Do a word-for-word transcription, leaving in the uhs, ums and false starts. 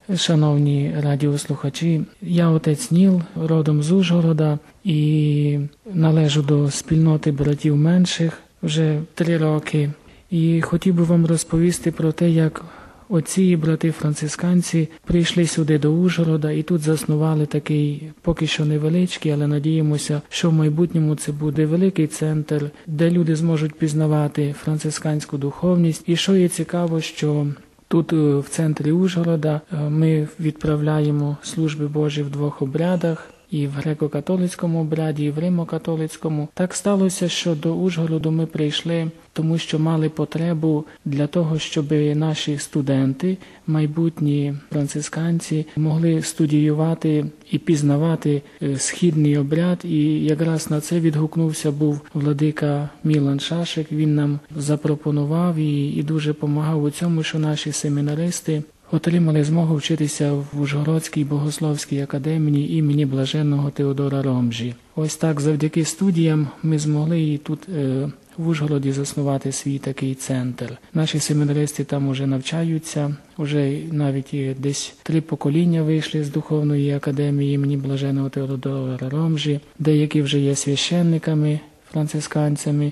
Шановні радіослухачі, я отець Ніл, родом з Ужгорода і належу до спільноти братів менших вже три роки. І хотів би вам розповісти про те, як отці і брати-францисканці прийшли сюди до Ужгорода і тут заснували такий, поки що невеличкий, але надіємося, що в майбутньому це буде великий центр, де люди зможуть пізнавати францисканську духовність. І що є цікаво, що тут в центрі Ужгорода ми відправляємо служби Божі в двох обрядах, і в греко-католицькому обряді, і в римо-католицькому. Так сталося, що до Ужгороду ми прийшли, тому що мали потребу для того, щоб наші студенти, майбутні францисканці, могли студіювати і пізнавати східний обряд. І якраз на це відгукнувся був владика Мілан Шашик. Він нам запропонував і, і дуже допомагав у цьому, що наші семінаристи отримали змогу вчитися в Ужгородській богословській академії імені Блаженного Теодора Ромжі. Ось так, завдяки студіям ми змогли і тут е, в Ужгороді заснувати свій такий центр. Наші семінаристи там уже навчаються, вже навіть десь три покоління вийшли з Духовної академії імені Блаженного Теодора Ромжі, деякі вже є священниками, францисканцями,